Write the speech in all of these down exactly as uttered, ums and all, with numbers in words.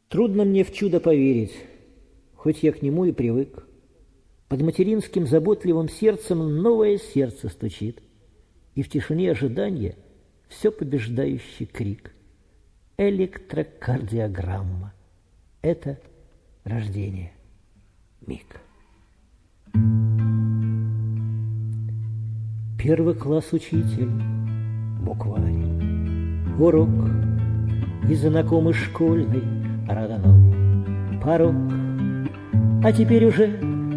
Трудно мне в чудо поверить, хоть я к нему и привык. Под материнским заботливым сердцем новое сердце стучит, и в тишине ожидания все побеждающий крик. Электрокардиограмма — это рождение. Миг. Первый класс учитель, букварь, урок и знакомый школьный родной порог. А теперь уже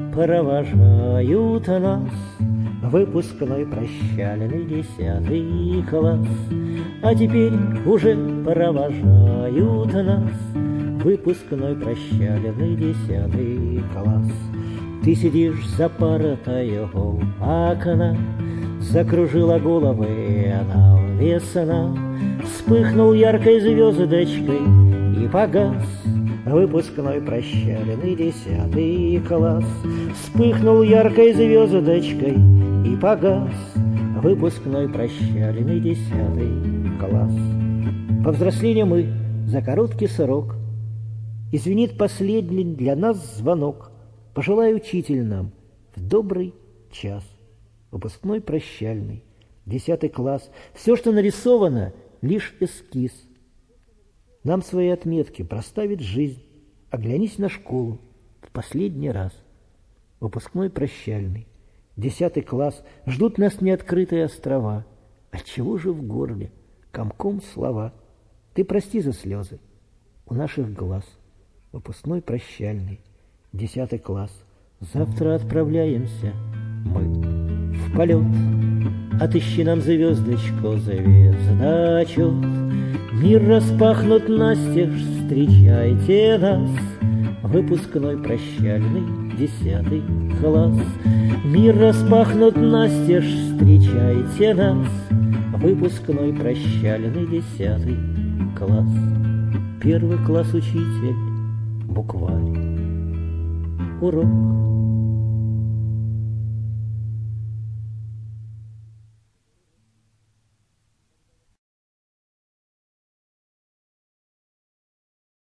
провожают нас выпускной прощальный десятый класс. А теперь уже провожают нас выпускной прощальный десятый класс. Ты сидишь за партой у окна, закружила головы она весна, вспыхнул яркой звездочкой и погас выпускной прощальный десятый класс. Вспыхнул яркой звездочкой и погас выпускной прощальный десятый класс. Повзрослели мы за короткий срок, и звенит последний для нас звонок. Пожелай, учитель, нам в добрый час. Выпускной прощальный, десятый класс. Все, что нарисовано, лишь эскиз. Нам свои отметки проставит жизнь. Оглянись на школу в последний раз. Выпускной прощальный, десятый класс. Ждут нас неоткрытые острова. Отчего же в горле комком слова? Ты прости за слезы у наших глаз. Выпускной прощальный, десятый класс. Завтра отправляемся мы в полет. Отыщи нам звездочку, звездочет. Мир распахнут настежь, встречайте нас. Выпускной прощальный, десятый класс. Мир распахнут настежь, встречайте нас. Выпускной прощальный, десятый класс. Первый класс учитель, букварь, урок